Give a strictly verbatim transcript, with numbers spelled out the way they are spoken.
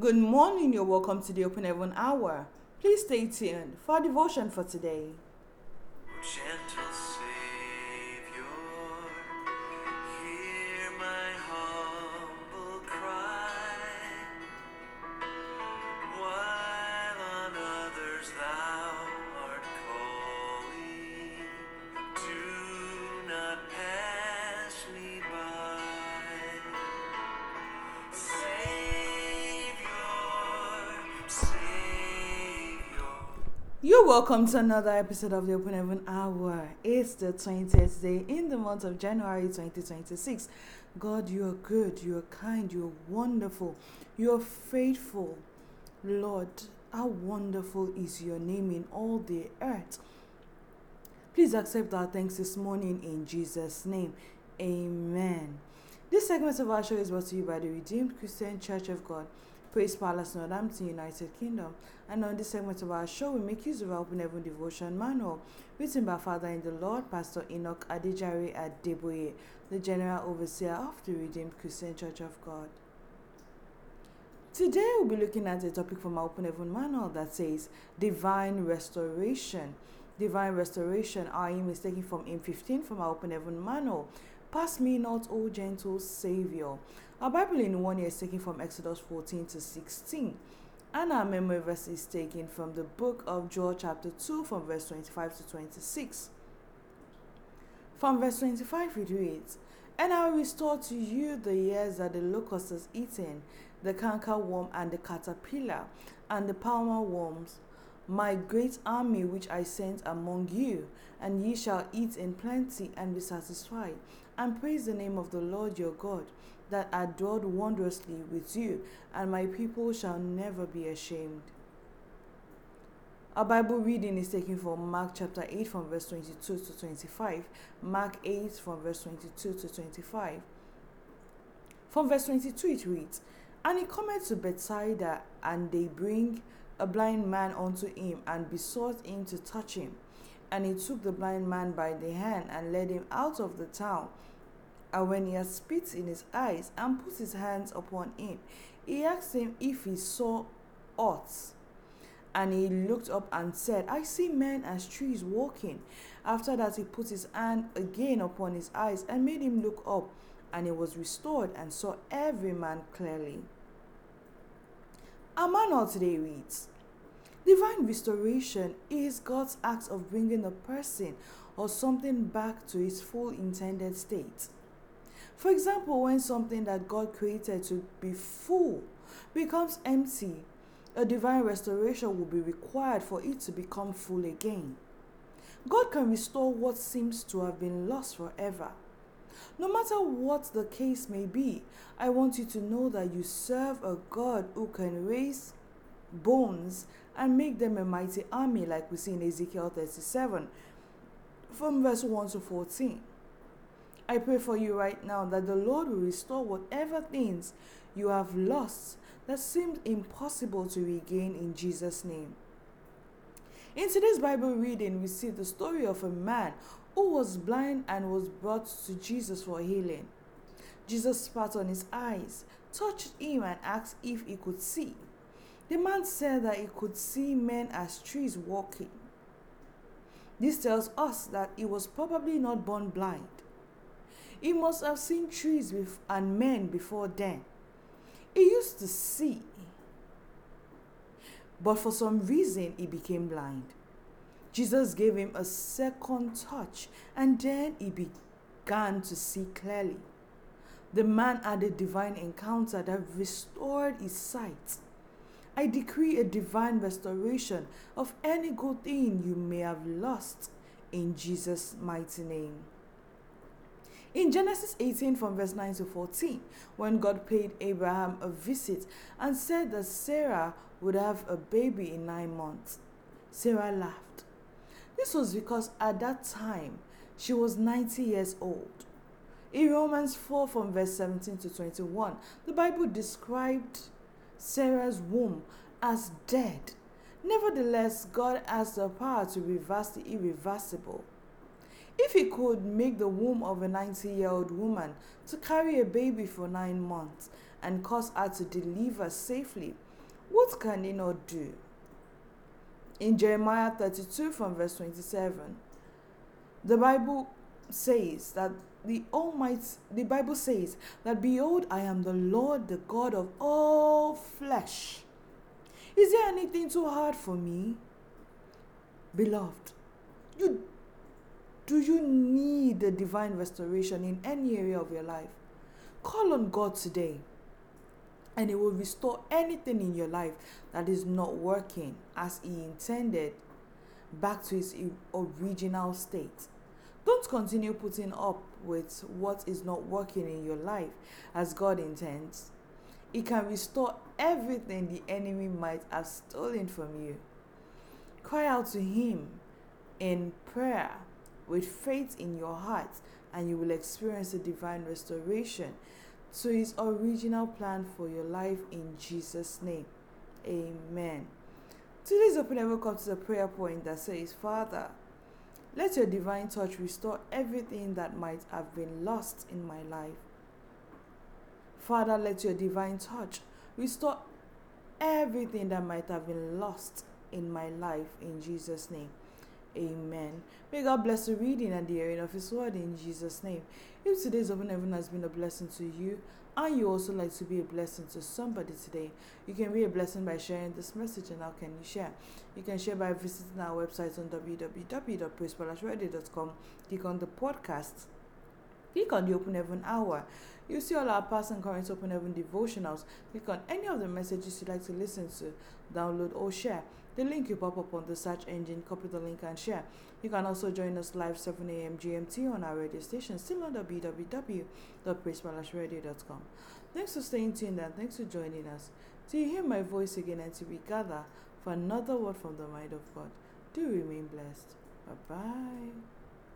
Good morning, you're welcome to the Open Heaven Hour. Please stay tuned for our devotion for today. Gentle Savior, hear my humble cry, while on others thou art calling, do not pass me by. Savior, Savior. You're welcome to another episode of the Open Heaven Hour. It's the twentieth day in the month of January twenty twenty-six. God, you are good, you are kind, you are wonderful, you are faithful. Lord, how wonderful is your name in all the earth. Please accept our thanks this morning in Jesus' name. Amen. This segment of our show is brought to you by the Redeemed Christian Church of God, Praise Palace, Northampton, United Kingdom. And on this segment of our show, we make use of our Open Heaven Devotion Manual, written by Father in the Lord, Pastor Enoch Adejare Adeboye, the General Overseer of the Redeemed Christian Church of God. Today, we'll be looking at a topic from our Open Heaven Manual that says Divine Restoration. Divine Restoration, our aim is taken from hymn fifteen from our Open Heaven Manual. Pass me not, O gentle Savior. Our Bible in one year is taken from Exodus fourteen to sixteen. And our memory verse is taken from the book of Joel chapter two from verse twenty-five to twenty-six. From verse twenty-five it reads, And I will restore to you the years that the locust has eaten, the cankerworm and the caterpillar, and the palmer worms, my great army which I sent among you, and ye shall eat in plenty and be satisfied, and praise the name of the Lord your God, that hath dwelt wondrously with you, and my people shall never be ashamed. Our Bible reading is taken from Mark chapter eight from verse twenty-two to twenty-five. Mark eight from verse twenty-two to twenty-five. From verse twenty-two it reads, And he cometh to Bethsaida, and they bring a blind man unto him, and besought him to touch him. And he took the blind man by the hand, and led him out of the town. And when he had spit in his eyes, and put his hands upon him, he asked him if he saw aught. And he looked up and said, I see men as trees walking. After that he put his hand again upon his eyes, and made him look up, and he was restored, and saw every man clearly. Our manual today reads, Divine restoration is God's act of bringing a person or something back to its full intended state. For example, when something that God created to be full becomes empty, a divine restoration will be required for it to become full again. God can restore what seems to have been lost forever. No matter what the case may be, I want you to know that you serve a God who can raise bones and make them a mighty army, like we see in Ezekiel thirty-seven, from verse one to fourteen. I pray for you right now that the Lord will restore whatever things you have lost that seemed impossible to regain in Jesus' name. In today's Bible reading, we see the story of a man who was blind and was brought to Jesus for healing. Jesus spat on his eyes, touched him, and asked if he could see. The man said that he could see men as trees walking. This tells us that he was probably not born blind. He must have seen trees and men before then. He used to see, but for some reason he became blind. Jesus gave him a second touch, and then he began to see clearly. The man had a divine encounter that restored his sight. I decree a divine restoration of any good thing you may have lost in Jesus' mighty name. In Genesis eighteen from verse nine to fourteen, when God paid Abraham a visit and said that Sarah would have a baby in nine months, Sarah laughed. This was because at that time she was ninety years old. In Romans four from verse seventeen to twenty-one, the Bible described Sarah's womb as dead. Nevertheless, God has the power to reverse the irreversible. If he could make the womb of a ninety-year-old woman to carry a baby for nine months and cause her to deliver safely, What can he not do? In Jeremiah thirty-two from verse twenty-seven, the Bible says that the Almighty, the Bible says that, behold, I am the Lord, the God of all flesh. Is there anything too hard for me? Beloved, you do you need a divine restoration in any area of your life? Call on God today, and He will restore anything in your life that is not working as He intended back to its original state. Don't continue putting up with what is not working in your life as God intends. He can restore everything the enemy might have stolen from you. Cry out to Him in prayer with faith in your heart, and you will experience a divine restoration to His original plan for your life in Jesus' name. Amen. Today's Open Heaven comes to a prayer point that says, Father, let your divine touch restore everything that might have been lost in my life. Father, let your divine touch restore everything that might have been lost in my life in Jesus' name. Amen. May God bless the reading and the hearing of His word in Jesus' name. If today's Open Heaven has been a blessing to you, and you also like to be a blessing to somebody today, you can be a blessing by sharing this message. And how can you share? You can share by visiting our website on w w w dot praise palace radio dot com. Click on the podcast. Click on the Open Heaven Hour. You see all our past and current Open Heaven devotionals. Click on any of the messages you'd like to listen to, download or share. The link will pop up on the search engine. Copy the link and share. You can also join us live seven a.m. G M T on our radio station, still on w w w dot praise palace radio dot com. Thanks for staying tuned and thanks for joining us. Till you hear my voice again and till we gather for another word from the mind of God. Do remain blessed. Bye-bye.